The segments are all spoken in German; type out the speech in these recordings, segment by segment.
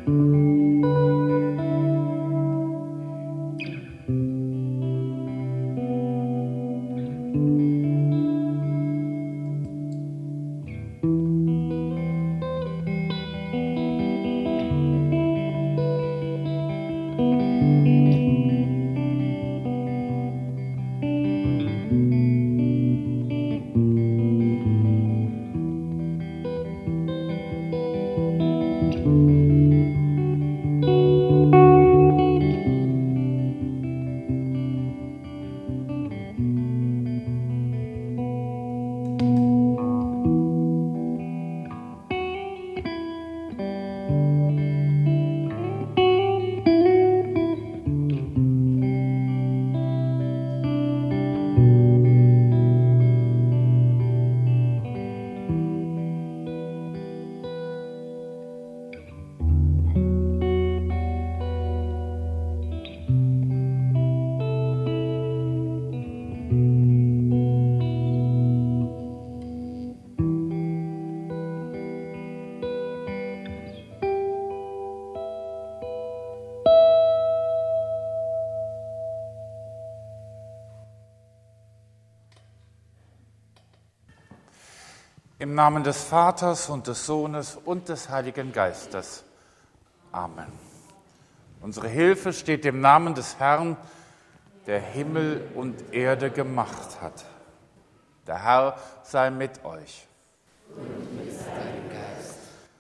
Im Namen des Vaters und des Sohnes und des Heiligen Geistes. Amen. Unsere Hilfe steht im Namen des Herrn, der Himmel und Erde gemacht hat. Der Herr sei mit euch. Und mit deinem Geist.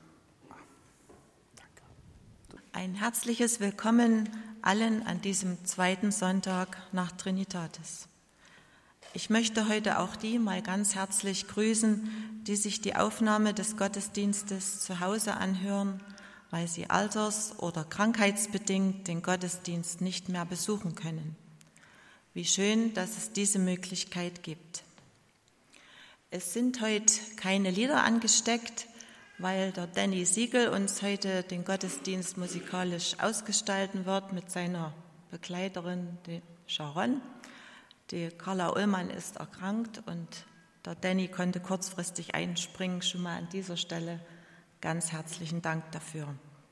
Ein herzliches Willkommen allen an diesem zweiten Sonntag nach Trinitatis. Ich möchte heute auch die mal ganz herzlich grüßen, die sich die Aufnahme des Gottesdienstes zu Hause anhören, weil sie alters- oder krankheitsbedingt den Gottesdienst nicht mehr besuchen können. Wie schön, dass es diese Möglichkeit gibt. Es sind heute keine Lieder angesteckt, weil der Danny Siegel uns heute den Gottesdienst musikalisch ausgestalten wird mit seiner Begleiterin, die Sharon. Die Carla Ullmann ist erkrankt und der Danny konnte kurzfristig einspringen. Schon mal an dieser Stelle ganz herzlichen Dank dafür.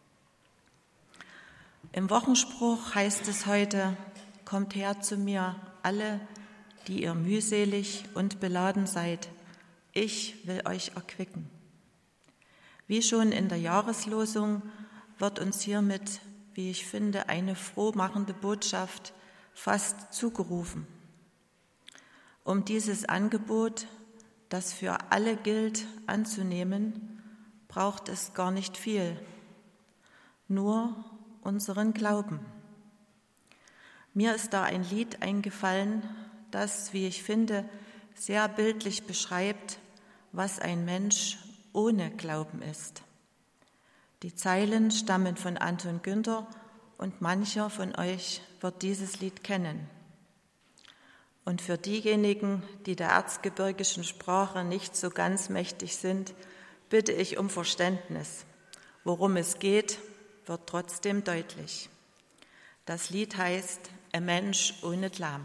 Im Wochenspruch heißt es heute: Kommt her zu mir, alle, die ihr mühselig und beladen seid. Ich will euch erquicken. Wie schon in der Jahreslosung wird uns hiermit, wie ich finde, eine frohmachende Botschaft fast zugerufen. Um dieses Angebot, das für alle gilt, anzunehmen, braucht es gar nicht viel, nur unseren Glauben. Mir ist da ein Lied eingefallen, das, wie ich finde, sehr bildlich beschreibt, was ein Mensch ohne Glauben ist. Die Zeilen stammen von Anton Günther und mancher von euch wird dieses Lied kennen. Und für diejenigen, die der erzgebirgischen Sprache nicht so ganz mächtig sind, bitte ich um Verständnis. Worum es geht, wird trotzdem deutlich. Das Lied heißt Ein Mensch ohne Lamm.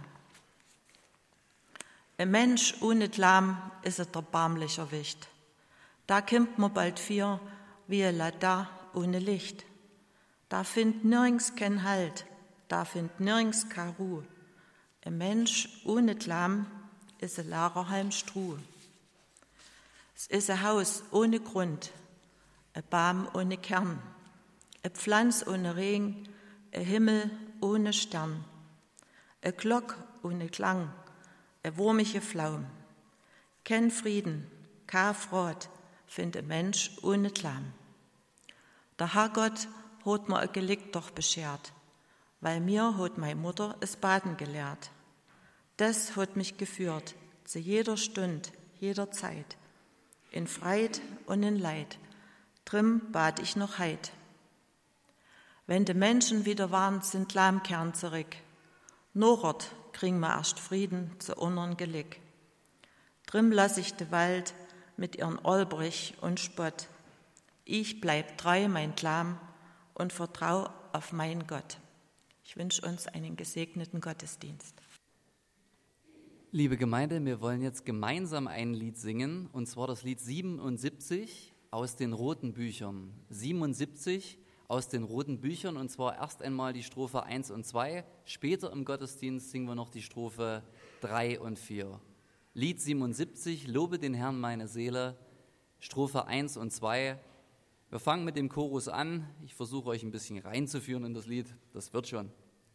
Ein Mensch ohne Lamm ist der barmlicher Wicht. Da kimmt man bald vier, wie da ohne Licht. Da findt nirgends kein Halt, da findt nirgends keine Ruhe. Ein Mensch ohne Lamm ist ein Lagerhalm Struhe. Es ist ein Haus ohne Grund, ein Baum ohne Kern, eine Pflanz ohne Regen, ein Himmel ohne Stern, eine Glock ohne Klang, ein wurmige Flaum. Kein Frieden, kein Freude, findet ein Mensch ohne Lamm. Der Herrgott hat mir ein Gelick doch beschert, weil mir hat meine Mutter es Baden gelehrt. Das hat mich geführt, zu jeder Stund, jeder Zeit, in Freit und in Leid, drin bat ich noch heit. Wenn die Menschen wieder waren, sind Lahmkern zurück, Norort kriegen wir erst Frieden zu unseren Gelick. Drin lass ich de Wald mit ihren Olbrich und Spott. Ich bleib treu mein Lamm und vertrau auf meinen Gott. Ich wünsche uns einen gesegneten Gottesdienst. Liebe Gemeinde, wir wollen jetzt gemeinsam ein Lied singen, und zwar das Lied 77 aus den roten Büchern. 77 aus den roten Büchern, und zwar erst einmal die Strophe 1 und 2. Später im Gottesdienst singen wir noch die Strophe 3 und 4. Lied 77, Lobe den Herrn meine Seele, Strophe 1 und 2. Wir fangen mit dem Chorus an. Ich versuche euch ein bisschen reinzuführen in das Lied. Das wird schon.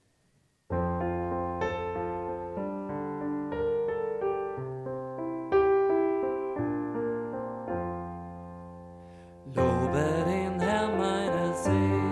Lobe den Herrn meine Seele.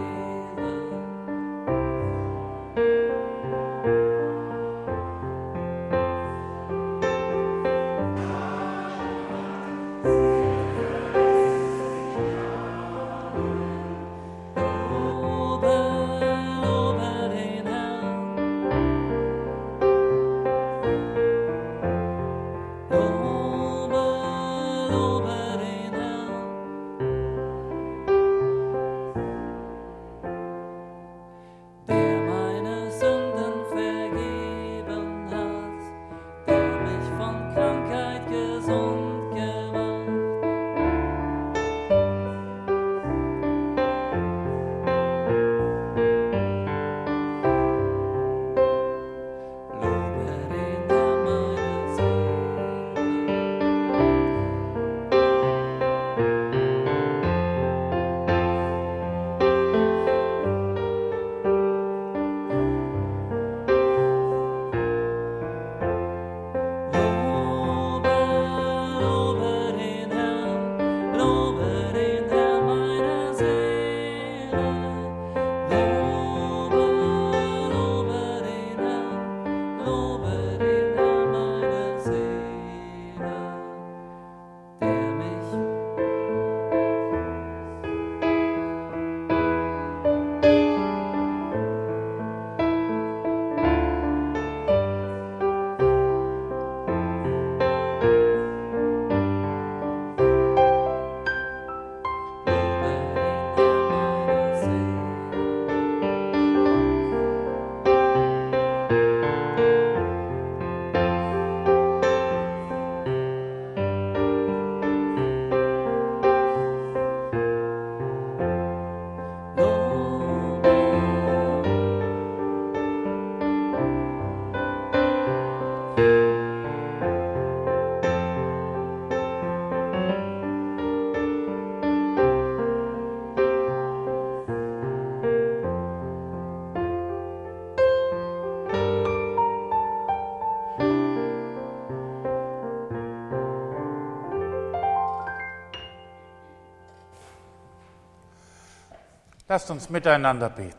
Lasst uns miteinander beten.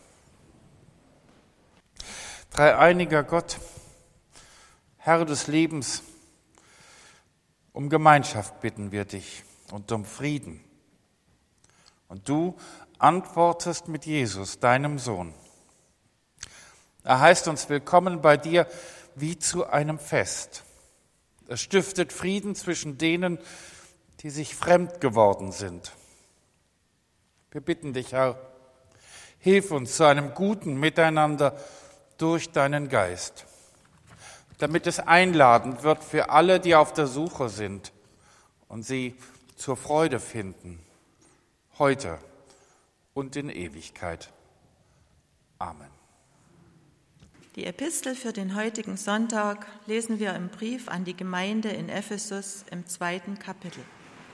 Dreieiniger Gott, Herr des Lebens, um Gemeinschaft bitten wir dich und um Frieden. Und du antwortest mit Jesus, deinem Sohn. Er heißt uns willkommen bei dir wie zu einem Fest. Es stiftet Frieden zwischen denen, die sich fremd geworden sind. Wir bitten dich, Herr, hilf uns zu einem guten Miteinander durch deinen Geist, damit es einladend wird für alle, die auf der Suche sind und sie zur Freude finden, heute und in Ewigkeit. Amen. Die Epistel für den heutigen Sonntag lesen wir im Brief an die Gemeinde in Ephesus im 2. Kapitel.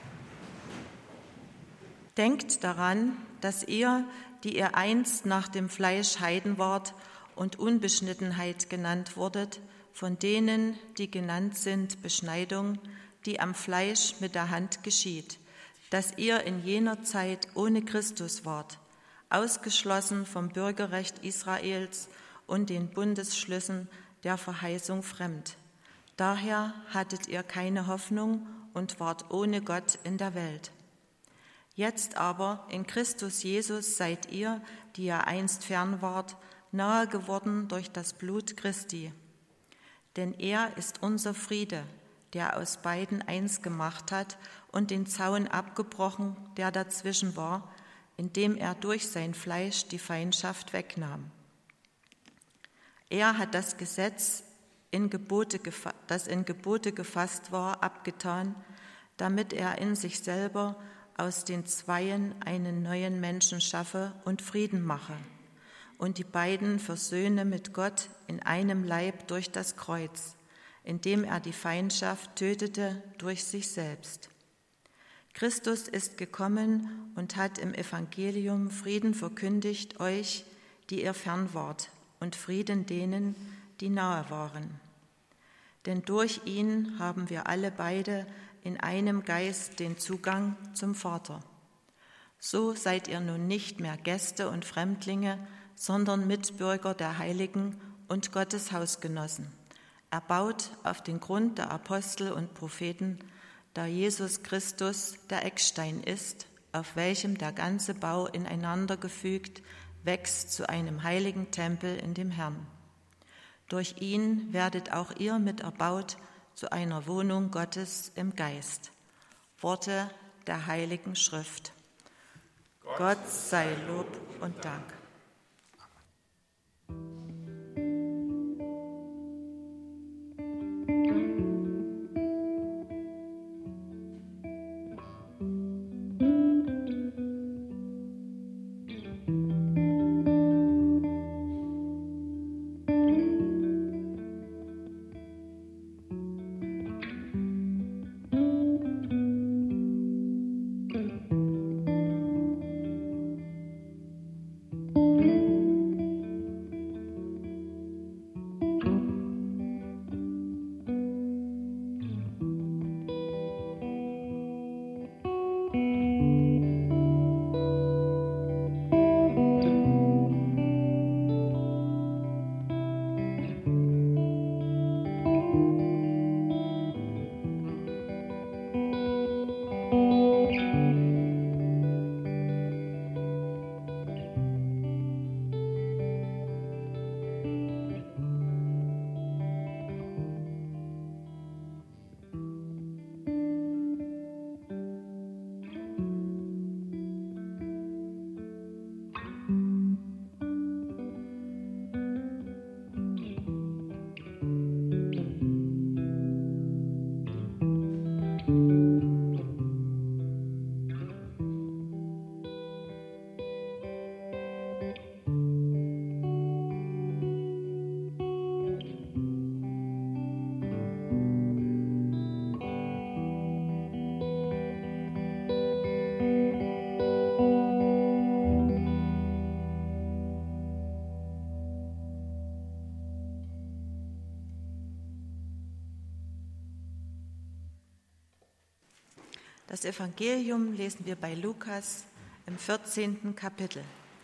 Denkt daran, dass ihr, die ihr einst nach dem Fleisch Heiden wart und Unbeschnittenheit genannt wurdet, von denen, die genannt sind, Beschneidung, die am Fleisch mit der Hand geschieht, dass ihr in jener Zeit ohne Christus wart, ausgeschlossen vom Bürgerrecht Israels und den Bundesschlüssen der Verheißung fremd. Daher hattet ihr keine Hoffnung und wart ohne Gott in der Welt. Jetzt aber in Christus Jesus seid ihr, die ihr einst fern wart, nahe geworden durch das Blut Christi. Denn er ist unser Friede, der aus beiden eins gemacht hat und den Zaun abgebrochen, der dazwischen war, indem er durch sein Fleisch die Feindschaft wegnahm. Er hat das Gesetz, das in Gebote gefasst war, abgetan, damit er in sich selber aus den Zweien einen neuen Menschen schaffe und Frieden mache und die beiden versöhne mit Gott in einem Leib durch das Kreuz, indem er die Feindschaft tötete durch sich selbst. Christus ist gekommen und hat im Evangelium Frieden verkündigt euch, die ihr fern wart, und Frieden denen, die nahe waren. Denn durch ihn haben wir alle beide in einem Geist den Zugang zum Vater. So seid ihr nun nicht mehr Gäste und Fremdlinge, sondern Mitbürger der Heiligen und Gottes Hausgenossen, erbaut auf den Grund der Apostel und Propheten, da Jesus Christus der Eckstein ist, auf welchem der ganze Bau ineinander gefügt wächst zu einem heiligen Tempel in dem Herrn. Durch ihn werdet auch ihr mit erbaut zu einer Wohnung Gottes im Geist. Worte der Heiligen Schrift. Gott sei Lob und Dank. Das Evangelium lesen wir bei Lukas im 14. Kapitel.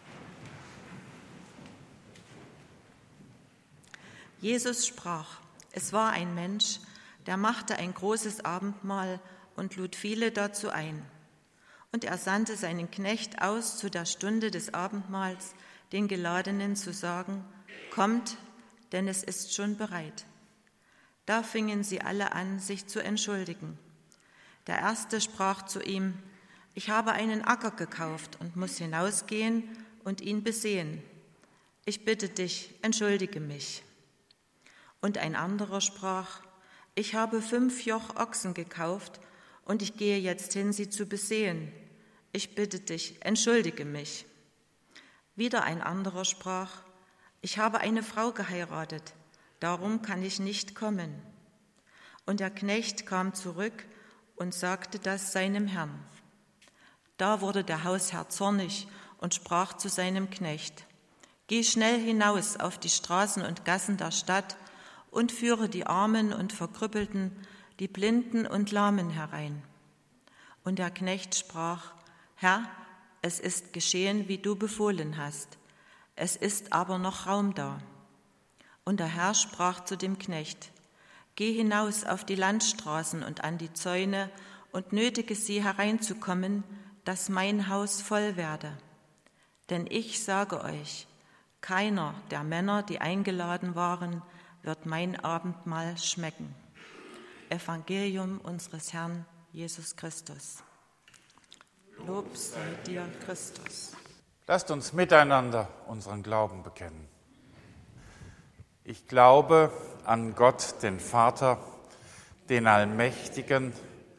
Jesus sprach: Es war ein Mensch, der machte ein großes Abendmahl und lud viele dazu ein. Und er sandte seinen Knecht aus zu der Stunde des Abendmahls, den Geladenen zu sagen: Kommt, denn es ist schon bereit. Da fingen sie alle an, sich zu entschuldigen. Der Erste sprach zu ihm: Ich habe einen Acker gekauft und muss hinausgehen und ihn besehen. Ich bitte dich, entschuldige mich. Und ein anderer sprach: Ich habe 5 Joch Ochsen gekauft und ich gehe jetzt hin, sie zu besehen. Ich bitte dich, entschuldige mich. Wieder ein anderer sprach: Ich habe eine Frau geheiratet, darum kann ich nicht kommen. Und der Knecht kam zurück und sagte das seinem Herrn. Da wurde der Hausherr zornig und sprach zu seinem Knecht: Geh schnell hinaus auf die Straßen und Gassen der Stadt und führe die Armen und Verkrüppelten, die Blinden und Lahmen herein. Und der Knecht sprach: Herr, es ist geschehen, wie du befohlen hast. Es ist aber noch Raum da. Und der Herr sprach zu dem Knecht: Geh hinaus auf die Landstraßen und an die Zäune und nötige sie hereinzukommen, dass mein Haus voll werde. Denn ich sage euch, keiner der Männer, die eingeladen waren, wird mein Abendmahl schmecken. Evangelium unseres Herrn Jesus Christus. Lob sei dir, Christus. Lasst uns miteinander unseren Glauben bekennen. Ich glaube an Gott, den Vater, den Allmächtigen,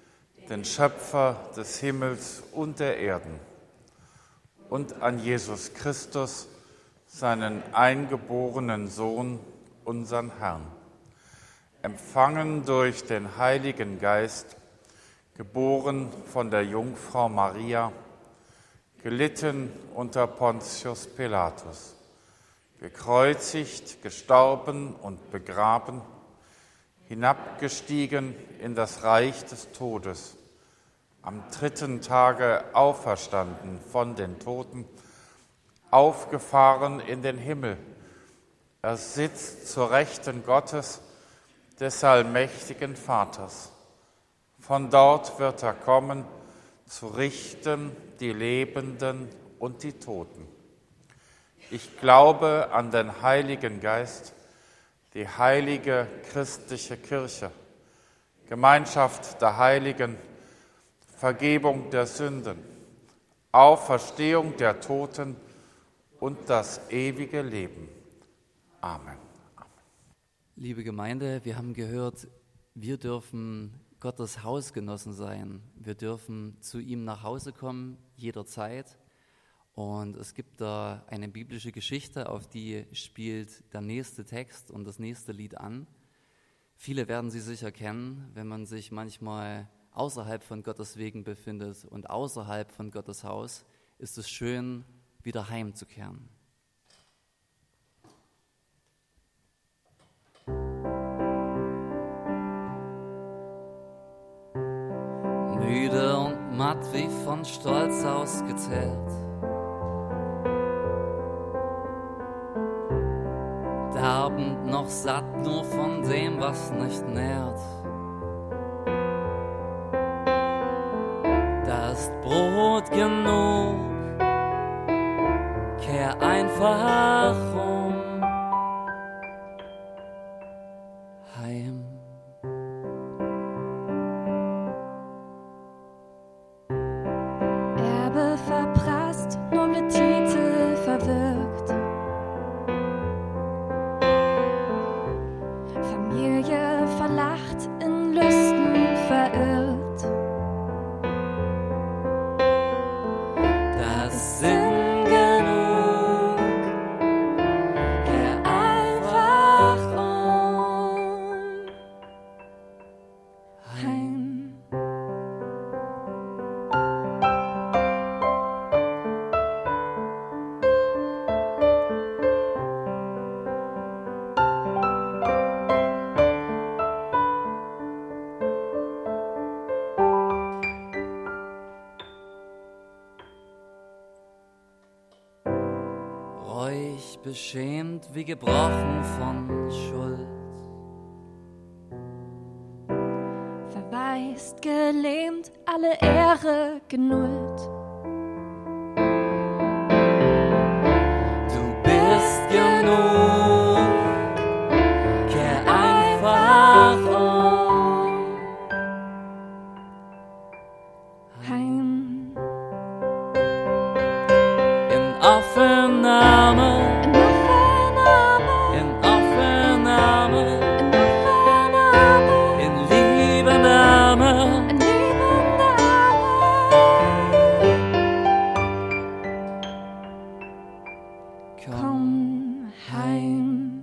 den Schöpfer des Himmels und der Erden, und an Jesus Christus, seinen eingeborenen Sohn, unseren Herrn, empfangen durch den Heiligen Geist, geboren von der Jungfrau Maria, gelitten unter Pontius Pilatus, gekreuzigt, gestorben und begraben, hinabgestiegen in das Reich des Todes, am 3. Tage auferstanden von den Toten, aufgefahren in den Himmel. Er sitzt zur Rechten Gottes, des allmächtigen Vaters. Von dort wird er kommen, zu richten die Lebenden und die Toten. Ich glaube an den Heiligen Geist, die heilige christliche Kirche, Gemeinschaft der Heiligen, Vergebung der Sünden, Auferstehung der Toten und das ewige Leben. Amen. Liebe Gemeinde, wir haben gehört, wir dürfen Gottes Hausgenossen sein. Wir dürfen zu ihm nach Hause kommen, jederzeit. Und es gibt da eine biblische Geschichte, auf die spielt der nächste Text und das nächste Lied an. Viele werden sie sicher kennen, wenn man sich manchmal außerhalb von Gottes Wegen befindet und außerhalb von Gottes Haus, ist es schön, wieder heimzukehren. Müde und matt wie von Stolz ausgezehrt, derbend noch satt nur von dem, was nicht nährt. Da ist Brot genug, kehr einfach um, heim. Erbe verprasst, noble Titel verwirkt, Familie verlacht, in Lüsten verirrt. Das Sinn genug, kehr einfach um, Heim. Reuig, beschämt wie gebrochen von Schuld. Verwaist, gelähmt, alle Ehre genullt. Du bist genug, kehr einfach um, Heim. in Aufnahme, In Aufnahme, in Aufnahme, in Aufnahme, in Liebennahme. in Liebennahme. Komm heim.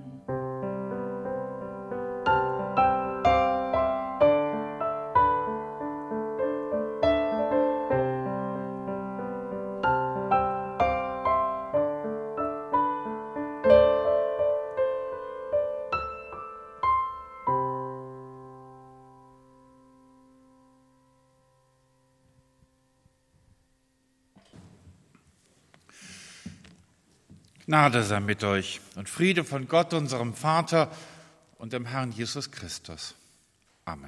Gnade sei mit euch und Friede von Gott, unserem Vater und dem Herrn Jesus Christus. Amen.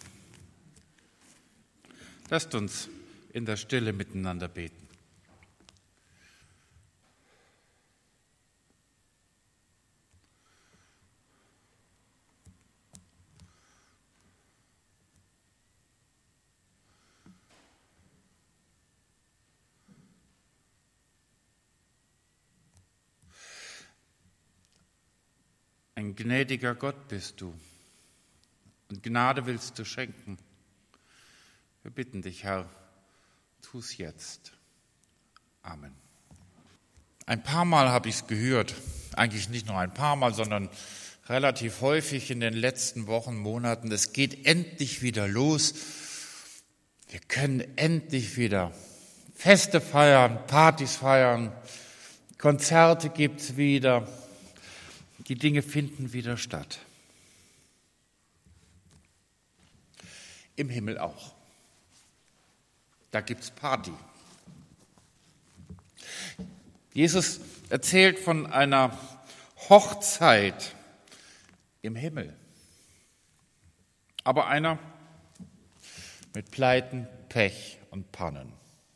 Lasst uns in der Stille miteinander beten. Ein gnädiger Gott bist du und Gnade willst du schenken. Wir bitten dich, Herr, tu's jetzt. Amen. Ein paar Mal habe ich es gehört, eigentlich nicht nur ein paar Mal, sondern relativ häufig in den letzten Wochen, Monaten. Es geht endlich wieder los. Wir können endlich wieder Feste feiern, Partys feiern, Konzerte gibt's wieder. Die Dinge finden wieder statt. Im Himmel auch. Da gibt's Party. Jesus erzählt von einer Hochzeit im Himmel. Aber einer mit Pleiten, Pech und Pannen.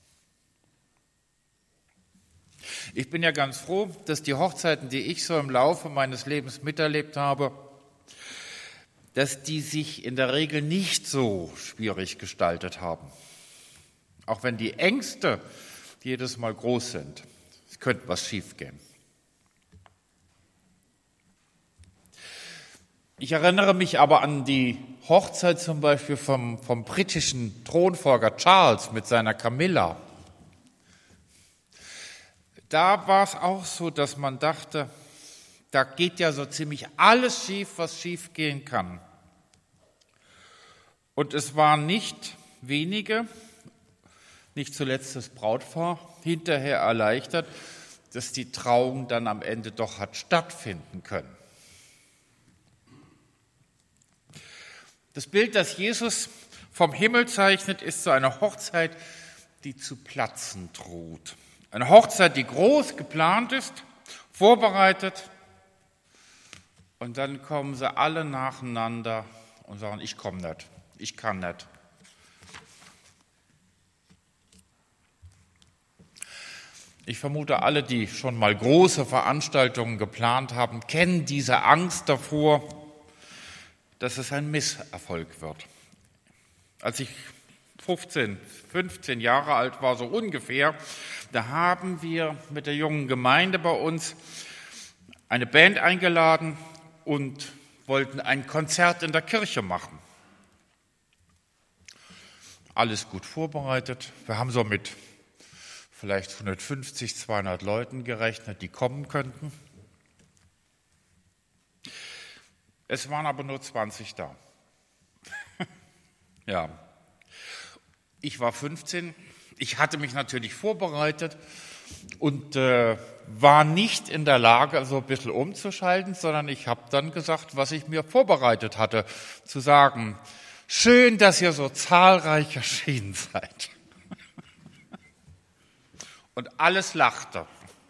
Ich bin ja ganz froh, dass die Hochzeiten, die ich so im Laufe meines Lebens miterlebt habe, dass die sich in der Regel nicht so schwierig gestaltet haben. Auch wenn die Ängste jedes Mal groß sind. Es könnte was schiefgehen. Ich erinnere mich aber an die Hochzeit zum Beispiel vom britischen Thronfolger Charles mit seiner Camilla. Da war es auch so, dass man dachte, da geht ja so ziemlich alles schief, was schief gehen kann. Und es waren nicht wenige, nicht zuletzt das Brautpaar, hinterher erleichtert, dass die Trauung dann am Ende doch hat stattfinden können. Das Bild, das Jesus vom Himmel zeichnet, ist so eine Hochzeit, die zu platzen droht. Eine Hochzeit, die groß geplant ist, vorbereitet, und dann kommen sie alle nacheinander und sagen, ich komme nicht, ich kann nicht. Ich vermute, alle, die schon mal große Veranstaltungen geplant haben, kennen diese Angst davor, dass es ein Misserfolg wird. Als ich 15 Jahre alt war, so ungefähr, da haben wir mit der jungen Gemeinde bei uns eine Band eingeladen und wollten ein Konzert in der Kirche machen. Alles gut vorbereitet. Wir haben so mit vielleicht 150, 200 Leuten gerechnet, die kommen könnten. Es waren aber nur 20 da. Ja. Ich war 15, ich hatte mich natürlich vorbereitet und war nicht in der Lage, so ein bisschen umzuschalten, sondern ich habe dann gesagt, was ich mir vorbereitet hatte, zu sagen, schön, dass ihr so zahlreich erschienen seid. Und alles lachte.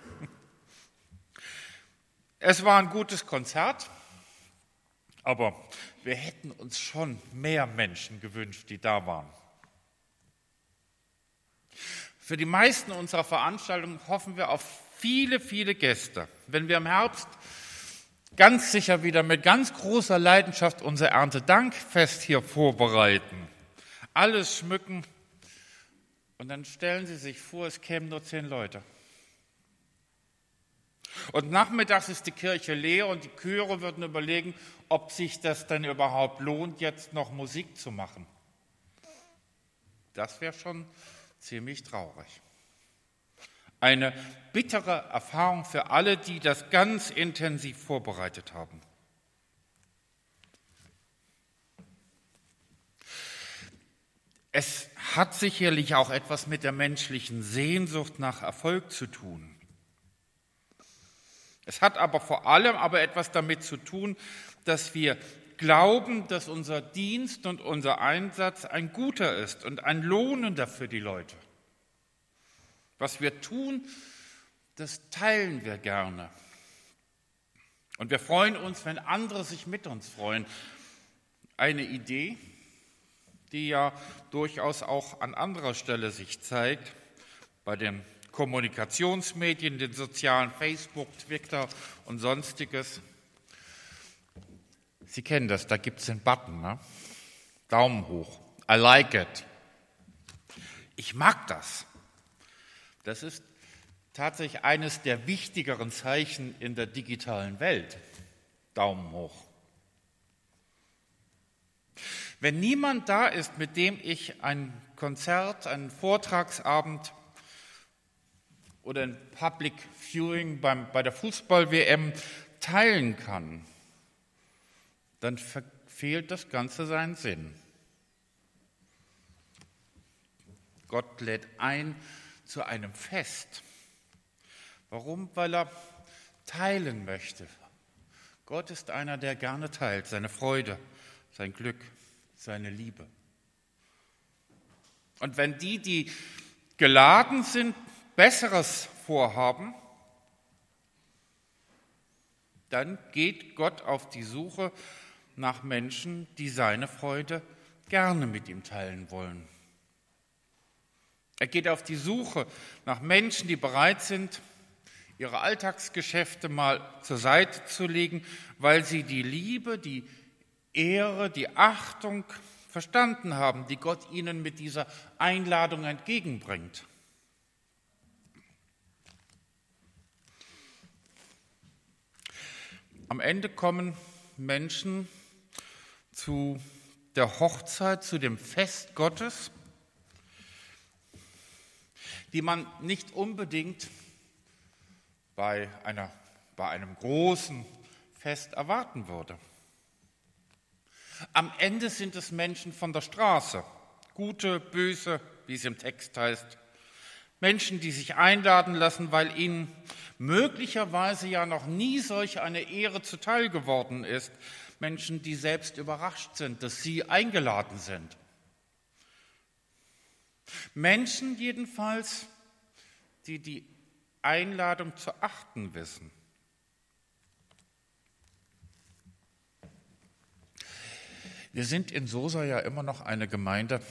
Es war ein gutes Konzert, aber wir hätten uns schon mehr Menschen gewünscht, die da waren. Für die meisten unserer Veranstaltungen hoffen wir auf viele, viele Gäste. Wenn wir im Herbst ganz sicher wieder mit ganz großer Leidenschaft unser Erntedankfest hier vorbereiten, alles schmücken, und dann stellen Sie sich vor, es kämen nur 10 Leute. Und nachmittags ist die Kirche leer und die Chöre würden überlegen, ob sich das denn überhaupt lohnt, jetzt noch Musik zu machen. Das wäre schon ziemlich traurig. Eine bittere Erfahrung für alle, die das ganz intensiv vorbereitet haben. Es hat sicherlich auch etwas mit der menschlichen Sehnsucht nach Erfolg zu tun. Es hat aber vor allem etwas damit zu tun, dass wir glauben, dass unser Dienst und unser Einsatz ein guter ist und ein lohnender für die Leute. Was wir tun, das teilen wir gerne. Und wir freuen uns, wenn andere sich mit uns freuen. Eine Idee, die ja durchaus auch an anderer Stelle sich zeigt, bei den Kommunikationsmedien, den sozialen Facebook, Twitter und Sonstiges. Sie kennen das, da gibt es den Button, ne? Daumen hoch, I like it. Ich mag das. Das ist tatsächlich eines der wichtigeren Zeichen in der digitalen Welt. Daumen hoch. Wenn niemand da ist, mit dem ich ein Konzert, einen Vortragsabend oder ein Public Viewing bei der Fußball-WM teilen kann, dann verfehlt das Ganze seinen Sinn. Gott lädt ein zu einem Fest. Warum? Weil er teilen möchte. Gott ist einer, der gerne teilt, seine Freude, sein Glück, seine Liebe. Und wenn die geladen sind, Besseres vorhaben, dann geht Gott auf die Suche nach Menschen, die seine Freude gerne mit ihm teilen wollen. Er geht auf die Suche nach Menschen, die bereit sind, ihre Alltagsgeschäfte mal zur Seite zu legen, weil sie die Liebe, die Ehre, die Achtung verstanden haben, die Gott ihnen mit dieser Einladung entgegenbringt. Am Ende kommen Menschen zu der Hochzeit, zu dem Fest Gottes, die man nicht unbedingt bei einem großen Fest erwarten würde. Am Ende sind es Menschen von der Straße, gute, böse, wie es im Text heißt. Menschen, die sich einladen lassen, weil ihnen möglicherweise ja noch nie solch eine Ehre zuteil geworden ist. Menschen, die selbst überrascht sind, dass sie eingeladen sind. Menschen jedenfalls, die die Einladung zu achten wissen. Wir sind in Sosa ja immer noch eine Gemeinde,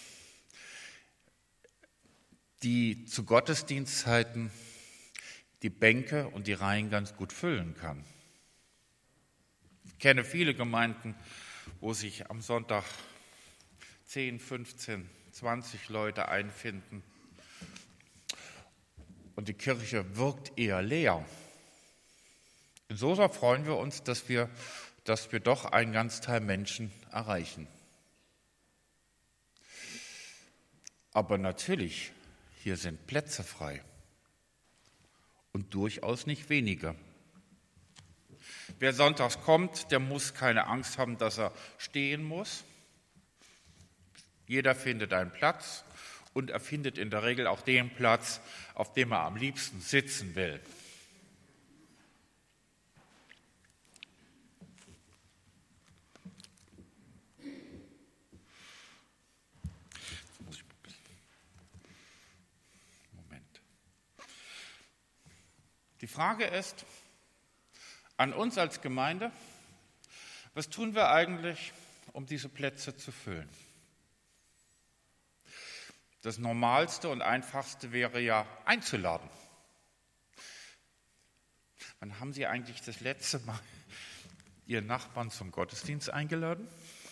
die zu Gottesdienstzeiten die Bänke und die Reihen ganz gut füllen kann. Ich kenne viele Gemeinden, wo sich am Sonntag 10, 15, 20 Leute einfinden und die Kirche wirkt eher leer. In Sosa freuen wir uns, dass wir doch einen Ganzteil Menschen erreichen. Aber natürlich, hier sind Plätze frei und durchaus nicht wenige. Wer sonntags kommt, der muss keine Angst haben, dass er stehen muss. Jeder findet einen Platz und er findet in der Regel auch den Platz, auf dem er am liebsten sitzen will. Die Frage ist an uns als Gemeinde, was tun wir eigentlich, um diese Plätze zu füllen? Das Normalste und Einfachste wäre ja einzuladen. Wann haben Sie eigentlich das letzte Mal Ihren Nachbarn zum Gottesdienst eingeladen?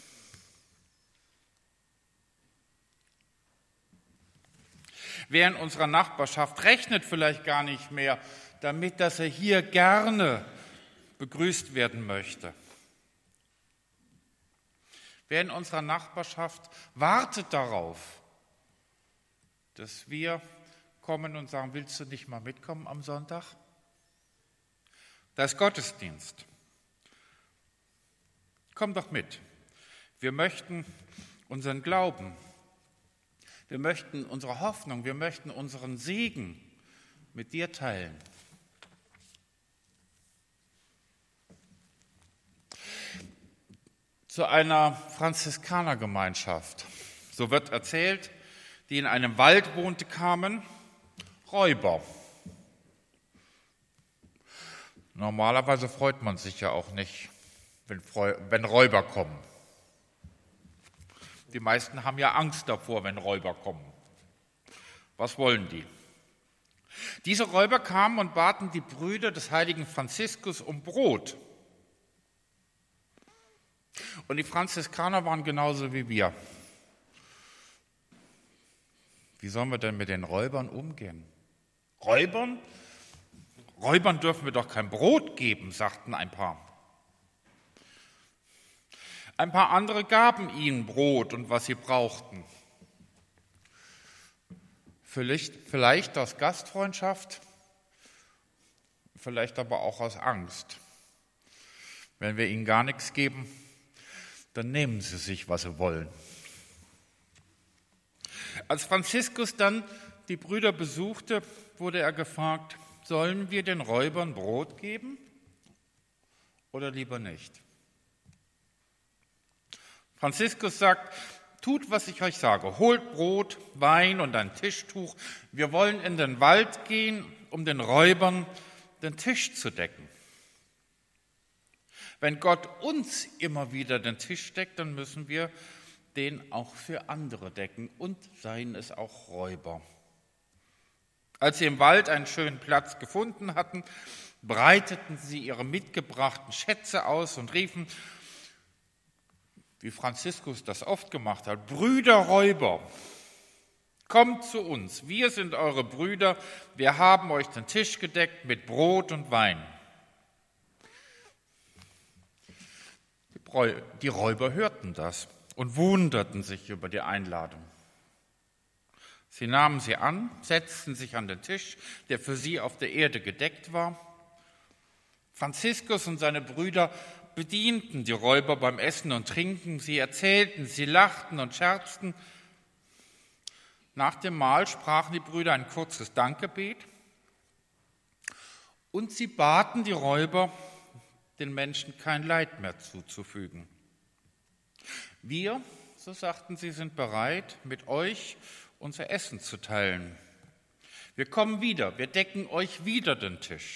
Wer in unserer Nachbarschaft rechnet vielleicht gar nicht mehr damit, dass er hier gerne begrüßt werden möchte. Wer in unserer Nachbarschaft wartet darauf, dass wir kommen und sagen, willst du nicht mal mitkommen am Sonntag? Da ist Gottesdienst. Komm doch mit. Wir möchten unseren Glauben, wir möchten unsere Hoffnung, wir möchten unseren Segen mit dir teilen. Zu einer Franziskanergemeinschaft, so wird erzählt, die in einem Wald wohnte, kamen Räuber. Normalerweise freut man sich ja auch nicht, wenn Räuber kommen. Die meisten haben ja Angst davor, wenn Räuber kommen. Was wollen die? Diese Räuber kamen und baten die Brüder des heiligen Franziskus um Brot. Und die Franziskaner waren genauso wie wir. Wie sollen wir denn mit den Räubern umgehen? Räubern? Räubern dürfen wir doch kein Brot geben, sagten ein paar. Ein paar andere gaben ihnen Brot und was sie brauchten. Vielleicht aus Gastfreundschaft, vielleicht aber auch aus Angst. Wenn wir ihnen gar nichts geben, dann nehmen sie sich, was sie wollen. Als Franziskus dann die Brüder besuchte, wurde er gefragt, sollen wir den Räubern Brot geben oder lieber nicht? Franziskus sagt, tut, was ich euch sage, holt Brot, Wein und ein Tischtuch. Wir wollen in den Wald gehen, um den Räubern den Tisch zu decken. Wenn Gott uns immer wieder den Tisch deckt, dann müssen wir den auch für andere decken und seien es auch Räuber. Als sie im Wald einen schönen Platz gefunden hatten, breiteten sie ihre mitgebrachten Schätze aus und riefen, wie Franziskus das oft gemacht hat, Brüder Räuber, kommt zu uns, wir sind eure Brüder, wir haben euch den Tisch gedeckt mit Brot und Wein. Die Räuber hörten das und wunderten sich über die Einladung. Sie nahmen sie an, setzten sich an den Tisch, der für sie auf der Erde gedeckt war. Franziskus und seine Brüder bedienten die Räuber beim Essen und Trinken. Sie erzählten, sie lachten und scherzten. Nach dem Mahl sprachen die Brüder ein kurzes Dankgebet und sie baten die Räuber, den Menschen kein Leid mehr zuzufügen. Wir, so sagten sie, sind bereit, mit euch unser Essen zu teilen. Wir kommen wieder, wir decken euch wieder den Tisch.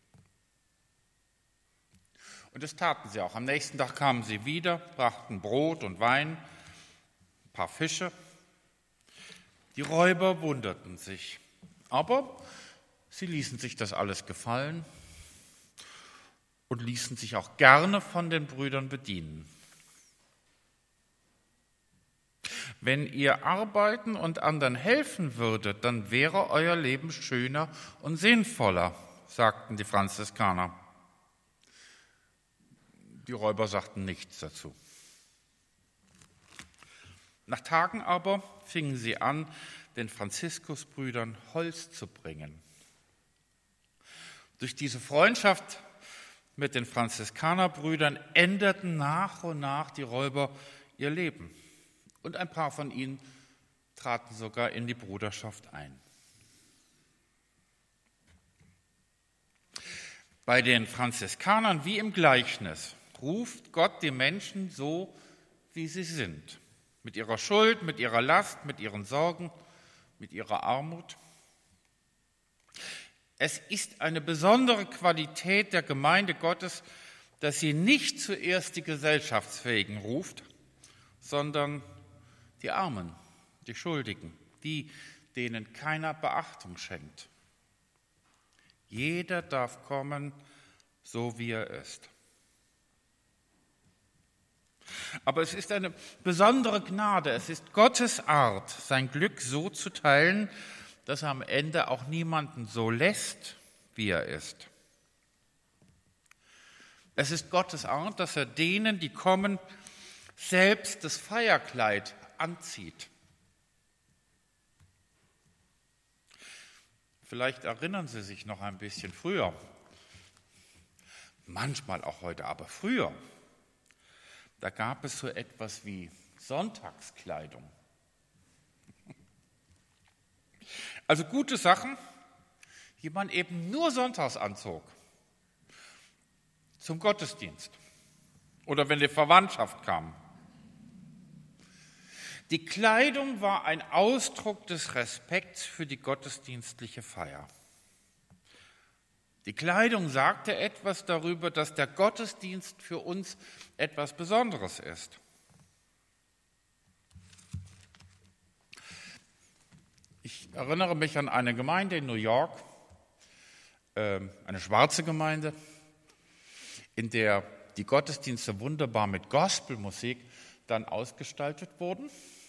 Und das taten sie auch. Am nächsten Tag kamen sie wieder, brachten Brot und Wein, ein paar Fische. Die Räuber wunderten sich, aber sie ließen sich das alles gefallen und ließen sich auch gerne von den Brüdern bedienen. Wenn ihr arbeiten und anderen helfen würdet, dann wäre euer Leben schöner und sinnvoller, sagten die Franziskaner. Die Räuber sagten nichts dazu. Nach Tagen aber fingen sie an, den Franziskusbrüdern Holz zu bringen. Durch diese Freundschaft mit den Franziskanerbrüdern änderten nach und nach die Räuber ihr Leben. Und ein paar von ihnen traten sogar in die Bruderschaft ein. Bei den Franziskanern wie im Gleichnis ruft Gott die Menschen so, wie sie sind. Mit ihrer Schuld, mit ihrer Last, mit ihren Sorgen, mit ihrer Armut. Es ist eine besondere Qualität der Gemeinde Gottes, dass sie nicht zuerst die Gesellschaftsfähigen ruft, sondern die Armen, die Schuldigen, die, denen keiner Beachtung schenkt. Jeder darf kommen, so wie er ist. Aber es ist eine besondere Gnade, es ist Gottes Art, sein Glück so zu teilen, dass er am Ende auch niemanden so lässt, wie er ist. Es ist Gottes Art, dass er denen, die kommen, selbst das Feierkleid anzieht. Vielleicht erinnern Sie sich noch ein bisschen früher, manchmal auch heute, aber früher, da gab es so etwas wie Sonntagskleidung. Also gute Sachen, die man eben nur sonntags anzog, zum Gottesdienst oder wenn die Verwandtschaft kam. Die Kleidung war ein Ausdruck des Respekts für die gottesdienstliche Feier. Die Kleidung sagte etwas darüber, dass der Gottesdienst für uns etwas Besonderes ist. Ich erinnere mich an eine Gemeinde in New York, eine schwarze Gemeinde, in der die Gottesdienste wunderbar mit Gospelmusik dann ausgestaltet wurden.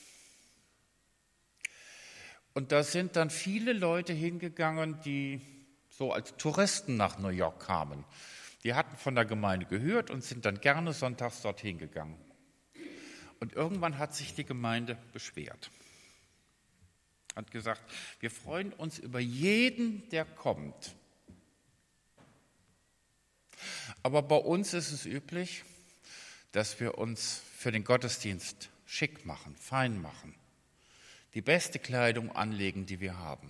Und da sind dann viele Leute hingegangen, die so als Touristen nach New York kamen. Die hatten von der Gemeinde gehört und sind dann gerne sonntags dorthin gegangen. Und irgendwann hat sich die Gemeinde beschwert. Hat gesagt, wir freuen uns über jeden, der kommt. Aber bei uns ist es üblich, dass wir uns für den Gottesdienst schick machen, fein machen, die beste Kleidung anlegen, die wir haben.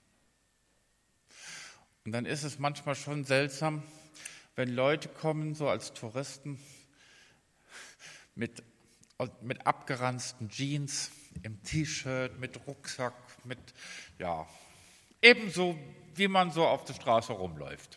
Und dann ist es manchmal schon seltsam, wenn Leute kommen, so als Touristen, mit abgeranzten Jeans, im T-Shirt, mit Rucksack, ebenso wie man so auf der Straße rumläuft.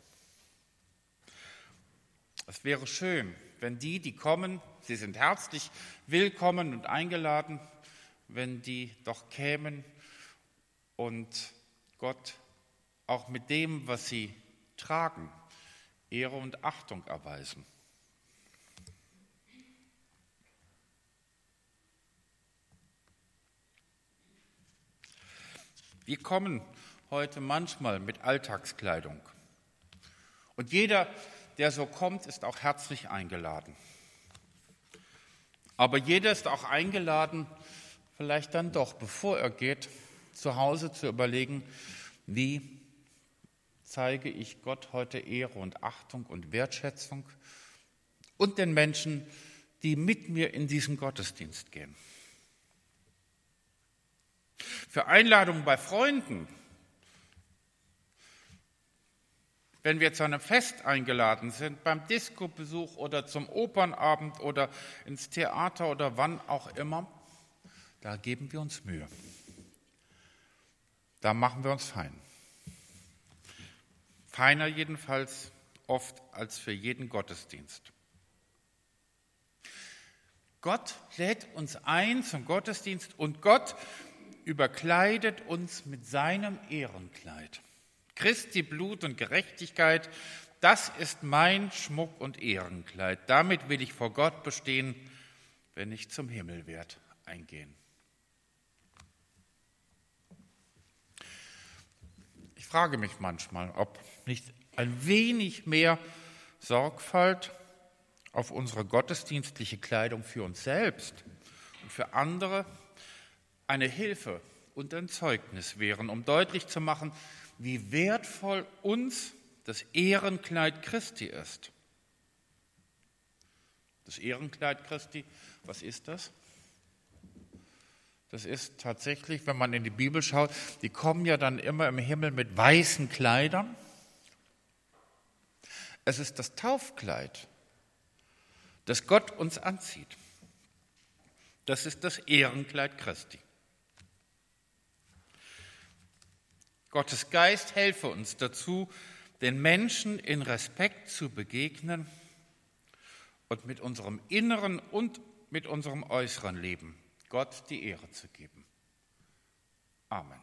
Es wäre schön, wenn die kommen, sie sind herzlich willkommen und eingeladen, wenn die doch kämen und Gott auch mit dem, was sie tragen, Ehre und Achtung erweisen. Wir kommen heute manchmal mit Alltagskleidung. Und jeder, der so kommt, ist auch herzlich eingeladen. Aber jeder ist auch eingeladen, vielleicht dann doch, bevor er geht, zu Hause zu überlegen, wie zeige ich Gott heute Ehre und Achtung und Wertschätzung und den Menschen, die mit mir in diesen Gottesdienst gehen. Für Einladungen bei Freunden, wenn wir zu einem Fest eingeladen sind, beim Disco-Besuch oder zum Opernabend oder ins Theater oder wann auch immer, da geben wir uns Mühe. Da machen wir uns fein. Feiner jedenfalls oft als für jeden Gottesdienst. Gott lädt uns ein zum Gottesdienst und Gott überkleidet uns mit seinem Ehrenkleid. Christi Blut und Gerechtigkeit, das ist mein Schmuck und Ehrenkleid. Damit will ich vor Gott bestehen, wenn ich zum Himmel werde eingehen. Ich frage mich manchmal, ob nicht ein wenig mehr Sorgfalt auf unsere gottesdienstliche Kleidung für uns selbst und für andere eine Hilfe und ein Zeugnis wären, um deutlich zu machen, wie wertvoll uns das Ehrenkleid Christi ist. Das Ehrenkleid Christi, was ist das? Das ist tatsächlich, wenn man in die Bibel schaut, die kommen ja dann immer im Himmel mit weißen Kleidern. Es ist das Taufkleid, das Gott uns anzieht. Das ist das Ehrenkleid Christi. Gottes Geist helfe uns dazu, den Menschen in Respekt zu begegnen und mit unserem inneren und mit unserem äußeren Leben Gott die Ehre zu geben. Amen.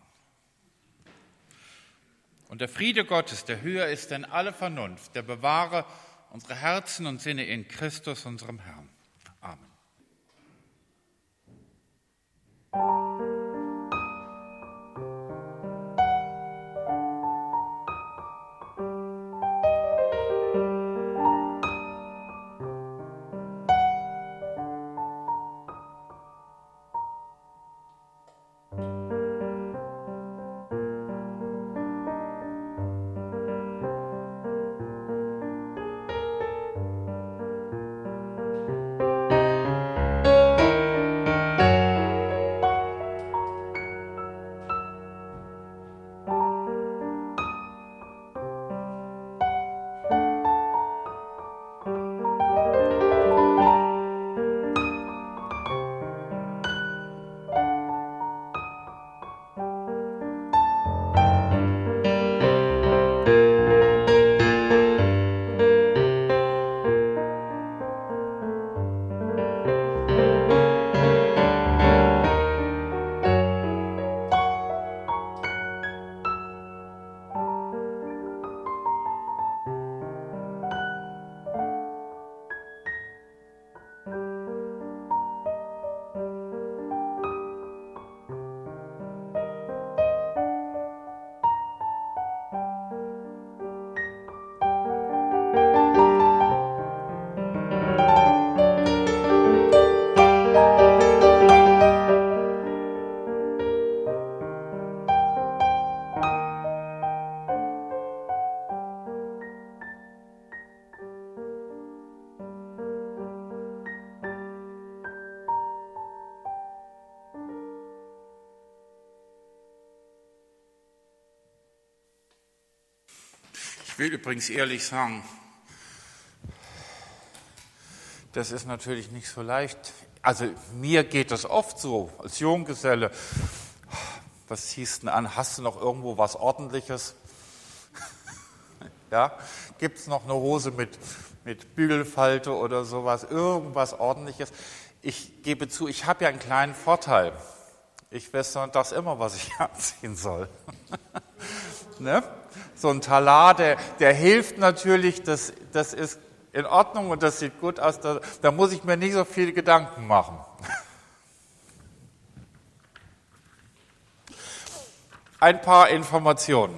Und der Friede Gottes, der höher ist denn alle Vernunft, der bewahre unsere Herzen und Sinne in Christus, unserem Herrn. Amen. Ich will übrigens ehrlich sagen, das ist natürlich nicht so leicht. Also mir geht das oft so, als Junggeselle. Was ziehst du denn an? Hast du noch irgendwo was Ordentliches? Ja? Gibt es noch eine Hose mit Bügelfalte oder sowas? Irgendwas Ordentliches? Ich gebe zu, ich habe ja einen kleinen Vorteil. Ich weiß sonntags immer, was ich anziehen soll. Ne? So ein Talar, der hilft natürlich, das ist in Ordnung und das sieht gut aus. Da muss ich mir nicht so viele Gedanken machen. Ein paar Informationen.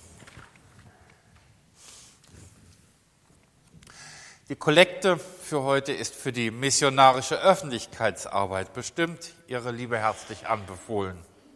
Die Kollekte für heute ist für die missionarische Öffentlichkeitsarbeit bestimmt. Ihre Liebe herzlich anbefohlen.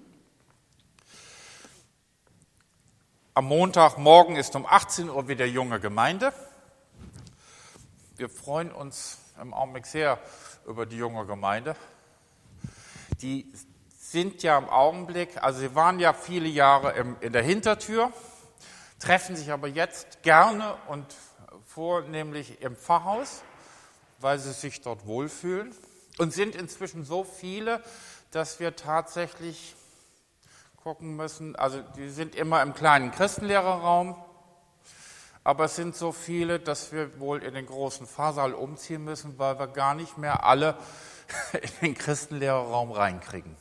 Am Montagmorgen ist um 18 Uhr wieder junge Gemeinde. Wir freuen uns im Augenblick sehr über die junge Gemeinde. Die sind ja im Augenblick, also sie waren ja viele Jahre in der Hintertür, treffen sich aber jetzt gerne und vornehmlich im Pfarrhaus, weil sie sich dort wohlfühlen und sind inzwischen so viele, dass wir tatsächlich gucken müssen, also die sind immer im kleinen Christenlehrerraum, aber es sind so viele, dass wir wohl in den großen Pfarrsaal umziehen müssen, weil wir gar nicht mehr alle in den Christenlehrerraum reinkriegen.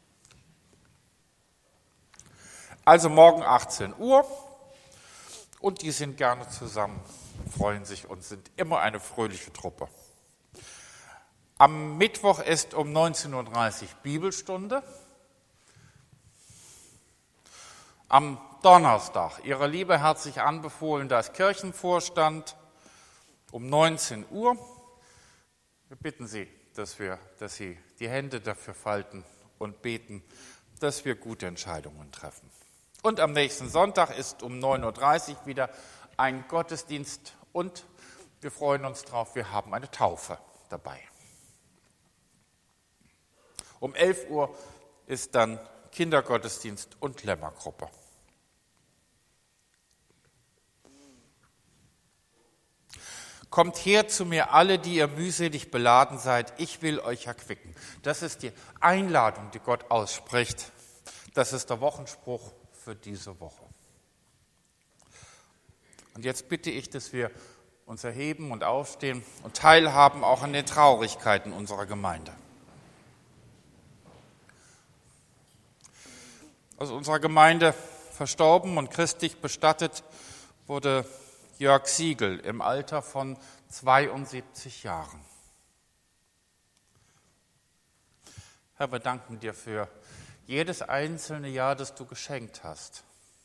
Also morgen 18 Uhr und die sind gerne zusammen, freuen sich und sind immer eine fröhliche Truppe. Am Mittwoch ist um 19.30 Uhr Bibelstunde. Am Donnerstag, Ihrer Liebe herzlich anbefohlen, da ist Kirchenvorstand um 19 Uhr. Wir bitten Sie, dass Sie die Hände dafür falten und beten, dass wir gute Entscheidungen treffen. Und am nächsten Sonntag ist um 9.30 Uhr wieder ein Gottesdienst und wir freuen uns drauf, wir haben eine Taufe dabei. Um 11 Uhr ist dann Kindergottesdienst und Lämmergruppe. Kommt her zu mir alle, die ihr mühselig beladen seid, ich will euch erquicken. Das ist die Einladung, die Gott ausspricht. Das ist der Wochenspruch für diese Woche. Und jetzt bitte ich, dass wir uns erheben und aufstehen und teilhaben auch an den Traurigkeiten unserer Gemeinde. Aus unserer Gemeinde verstorben und christlich bestattet wurde Jörg Siegel im Alter von 72 Jahren. Herr, wir danken dir für jedes einzelne Jahr, das du geschenkt hast.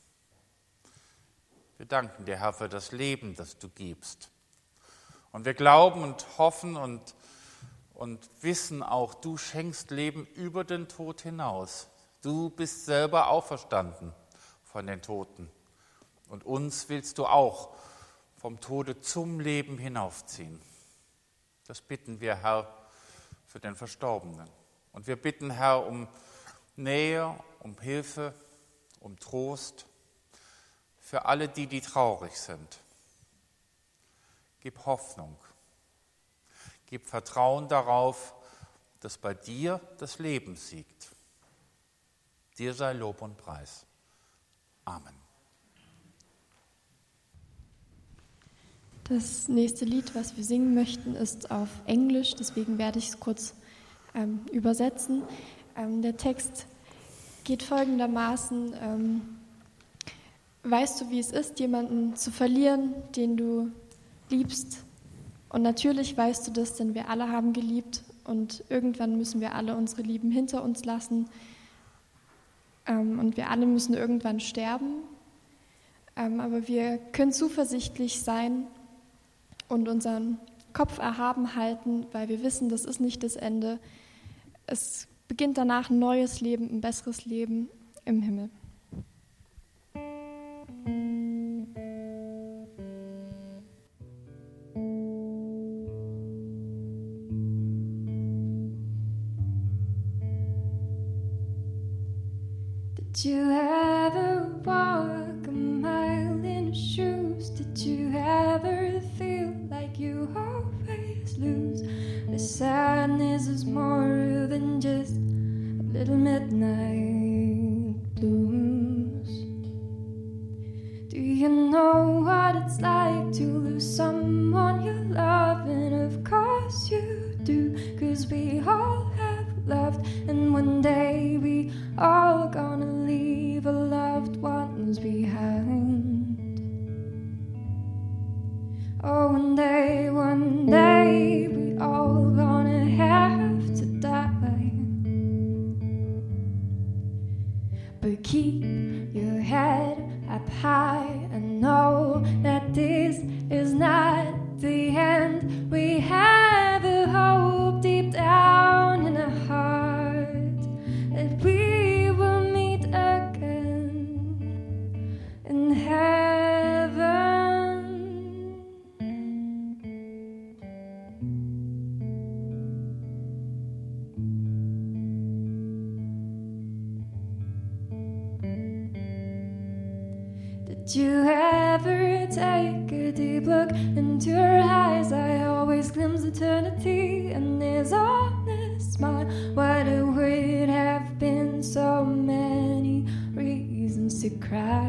Wir danken dir, Herr, für das Leben, das du gibst. Und wir glauben und hoffen und wissen auch, du schenkst Leben über den Tod hinaus. Du bist selber auferstanden von den Toten. Und uns willst du auch vom Tode zum Leben hinaufziehen. Das bitten wir, Herr, für den Verstorbenen. Und wir bitten, Herr, um Nähe, um Hilfe, um Trost für alle, die traurig sind. Gib Hoffnung. Gib Vertrauen darauf, dass bei dir das Leben siegt. Dir sei Lob und Preis. Amen. Das nächste Lied, was wir singen möchten, ist auf Englisch, deswegen werde ich es kurz übersetzen. Der Text geht folgendermaßen: Weißt du, wie es ist, jemanden zu verlieren, den du liebst? Und natürlich weißt du das, denn wir alle haben geliebt und irgendwann müssen wir alle unsere Lieben hinter uns lassen und wir alle müssen irgendwann sterben. Aber wir können zuversichtlich sein und unseren Kopf erhaben halten, weil wir wissen, das ist nicht das Ende. Es beginnt danach ein neues Leben, ein besseres Leben im Himmel. Did you ever walk a mile in shoes to like you always lose. The sadness is more than just a little midnight blues. Do you know what it's like to lose someone you love? And of course you do, 'cause we all have loved, and one day we all gonna leave our loved ones behind. Oh, one day we all gonna have to die. But keep your head up high and know that this is not the end. We have a hope deep down in our heart that we will meet again in heaven. Did you ever take a deep look into your eyes? I always glimpse eternity in his honest smile. What it would have been so many reasons to cry.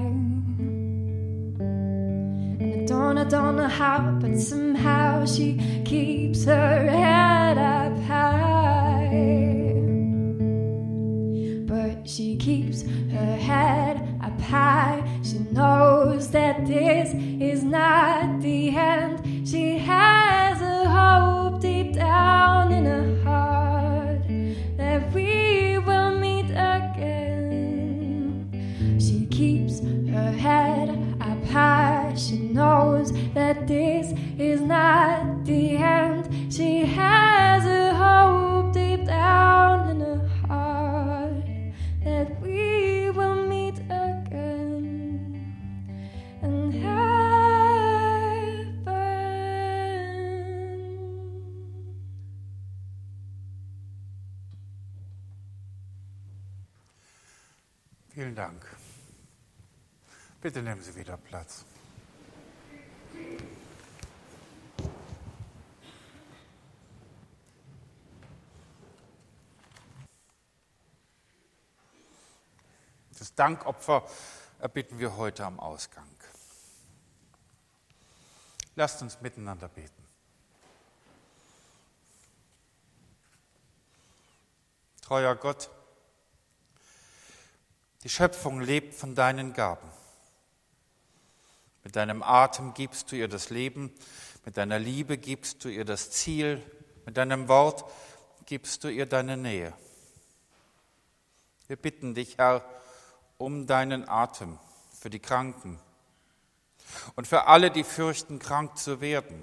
And I don't know how, but somehow she keeps her head up high. But she keeps her head up high. She knows that this is not the end. She has a hope deep down in her heart that we will meet again. She keeps her head up high. She knows that this is not the end. She has a hope deep down in her heart that we will meet again in heaven. Vielen Dank. Bitte nehmen Sie wieder Platz. Das Dankopfer erbitten wir heute am Ausgang. Lasst uns miteinander beten. Treuer Gott, die Schöpfung lebt von deinen Gaben. Mit deinem Atem gibst du ihr das Leben, mit deiner Liebe gibst du ihr das Ziel, mit deinem Wort gibst du ihr deine Nähe. Wir bitten dich, Herr, um deinen Atem für die Kranken und für alle, die fürchten, krank zu werden.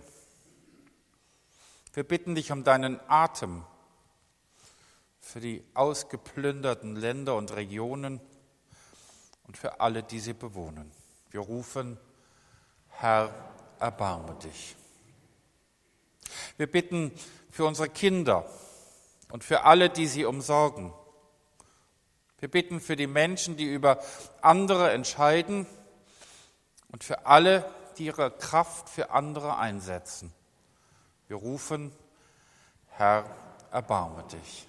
Wir bitten dich um deinen Atem für die ausgeplünderten Länder und Regionen und für alle, die sie bewohnen. Wir rufen, Herr, erbarme dich. Wir bitten für unsere Kinder und für alle, die sie umsorgen. Wir bitten für die Menschen, die über andere entscheiden und für alle, die ihre Kraft für andere einsetzen. Wir rufen, Herr, erbarme dich.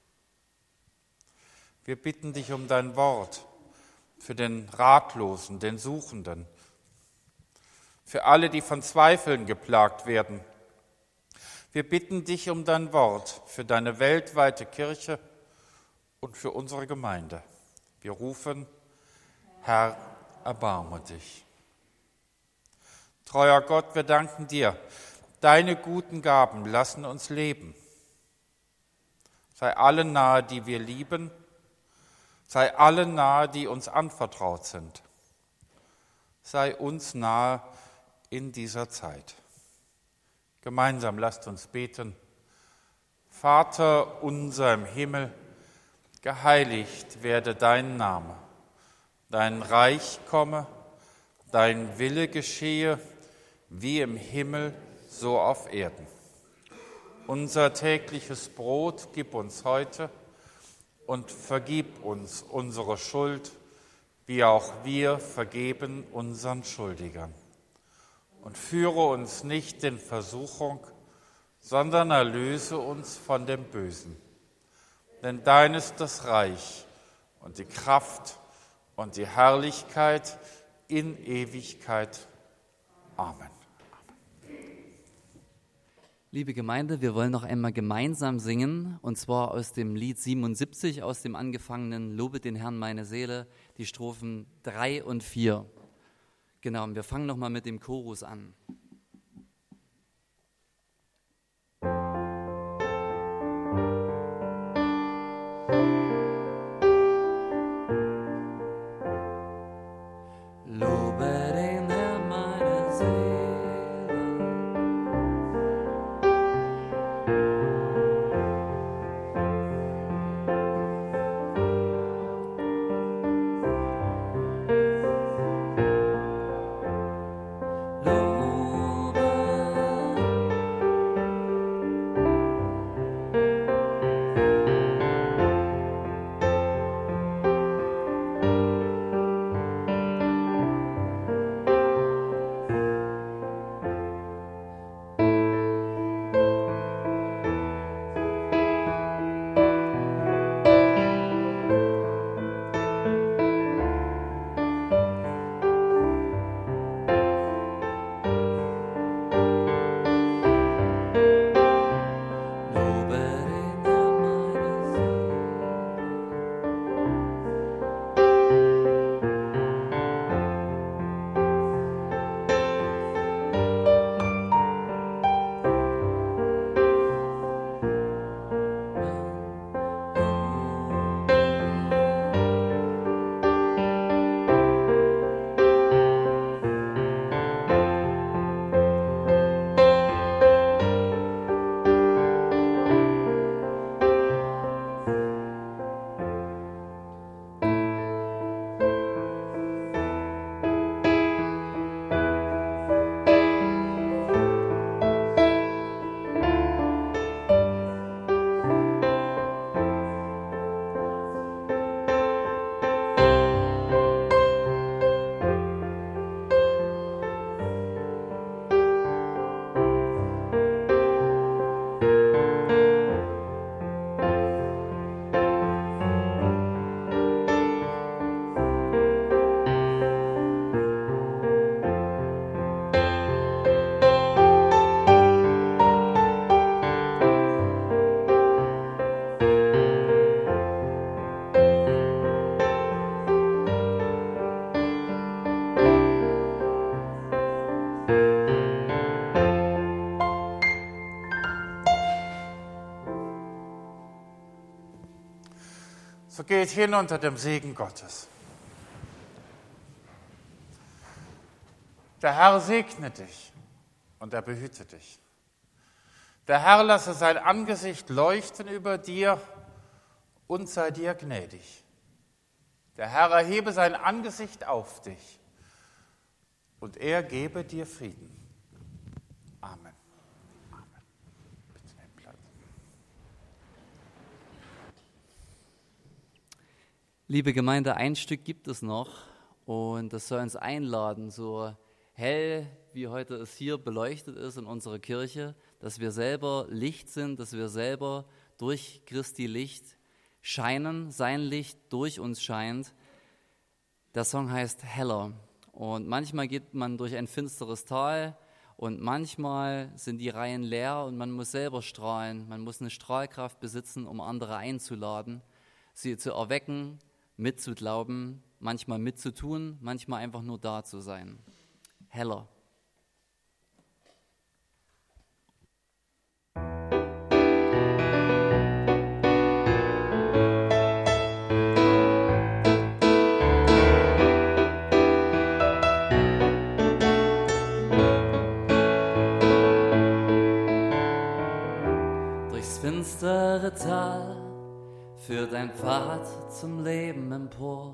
Wir bitten dich um dein Wort für den Ratlosen, den Suchenden, für alle, die von Zweifeln geplagt werden. Wir bitten dich um dein Wort für deine weltweite Kirche und für unsere Gemeinde. Wir rufen, Herr, erbarme dich. Treuer Gott, wir danken dir. Deine guten Gaben lassen uns leben. Sei allen nahe, die wir lieben. Sei allen nahe, die uns anvertraut sind. Sei uns nahe in dieser Zeit. Gemeinsam lasst uns beten. Vater unser im Himmel, geheiligt werde dein Name. Dein Reich komme, dein Wille geschehe, wie im Himmel, so auf Erden. Unser tägliches Brot gib uns heute und vergib uns unsere Schuld, wie auch wir vergeben unseren Schuldigern. und führe uns nicht in Versuchung, sondern erlöse uns von dem Bösen. Denn dein ist das Reich und die Kraft und die Herrlichkeit in Ewigkeit. Amen. Liebe Gemeinde, wir wollen noch einmal gemeinsam singen, und zwar aus dem Lied 77, aus dem angefangenen Lobe den Herrn meine Seele, die Strophen 3 und 4. Genau, und wir fangen nochmal mit dem Chorus an. So geht hin unter dem Segen Gottes. Der Herr segne dich und er behüte dich. Der Herr lasse sein Angesicht leuchten über dir und sei dir gnädig. Der Herr erhebe sein Angesicht auf dich und er gebe dir Frieden. Amen. Amen. Bitte nehmen Platz. Liebe Gemeinde, ein Stück gibt es noch und das soll uns einladen, so hell wie heute es hier beleuchtet ist in unserer Kirche, dass wir selber Licht sind, dass wir selber durch Christi Licht scheinen, sein Licht durch uns scheint. Der Song heißt Heller und manchmal geht man durch ein finsteres Tal und manchmal sind die Reihen leer und man muss selber strahlen, man muss eine Strahlkraft besitzen, um andere einzuladen, sie zu erwecken, mitzuglauben, manchmal mitzutun, manchmal einfach nur da zu sein. Heller. Durchs finstere Tal führt ein Pfad zum Leben empor.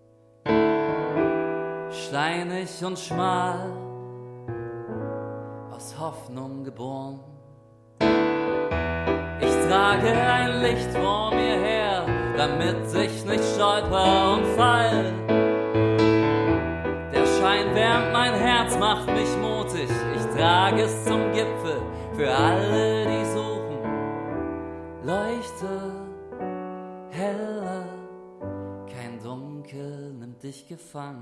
Steinig und schmal, aus Hoffnung geboren. Ich trage ein Licht vor mir her, damit ich nicht stolper und fall. Der Schein wärmt mein Herz, macht mich mutig, trag es zum Gipfel für alle, die suchen. Leuchte heller, kein Dunkel nimmt dich gefangen.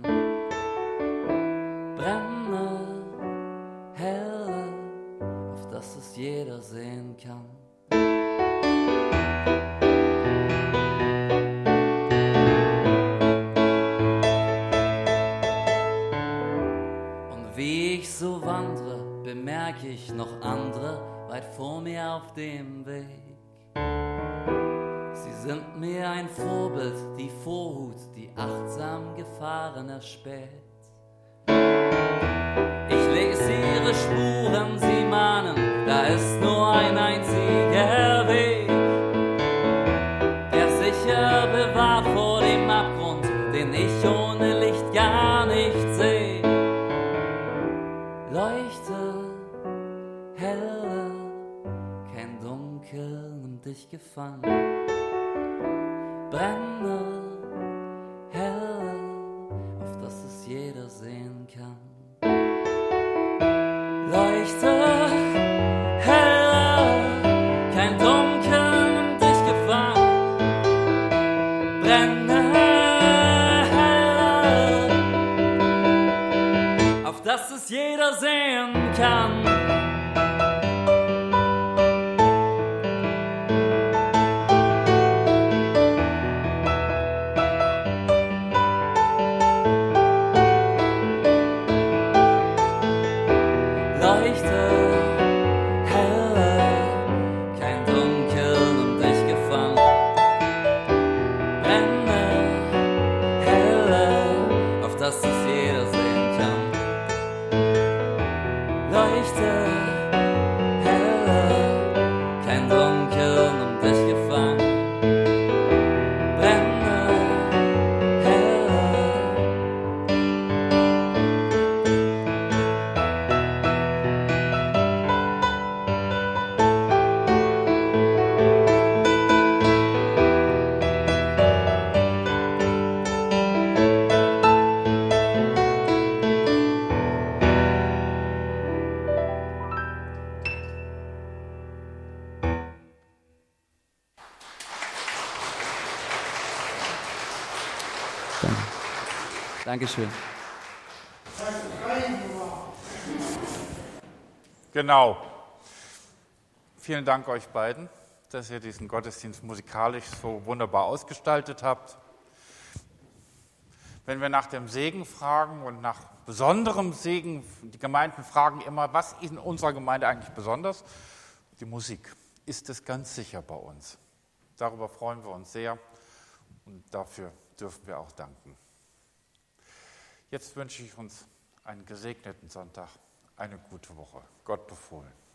Brenne heller, auf dass es jeder sehen kann. Und wie ich so wandre, bemerke ich noch andere weit vor mir auf dem Weg. Sie sind mir ein Vorbild, die Vorhut, die achtsam Gefahren erspäht. Ich lese ihre Spuren, sie mahnen, da ist nur ein einziger Weg, der sicher bewahrt vor dem Abgrund, den ich ohne Licht gar nicht sehe. Leuchte heller, kein Dunkel nimmt dich gefangen. Brenne heller, auf dass es jeder sehen kann. Leuchte heller, kein Dunkel nimmt dich gefangen. Brenne heller, auf dass es jeder sehen kann. Dankeschön. Genau. Vielen Dank euch beiden, dass ihr diesen Gottesdienst musikalisch so wunderbar ausgestaltet habt. Wenn wir nach dem Segen fragen und nach besonderem Segen, die Gemeinden fragen immer, was ist in unserer Gemeinde eigentlich besonders? Die Musik ist es ganz sicher bei uns. Darüber freuen wir uns sehr und dafür dürfen wir auch danken. Jetzt wünsche ich uns einen gesegneten Sonntag, eine gute Woche. Gott befohlen.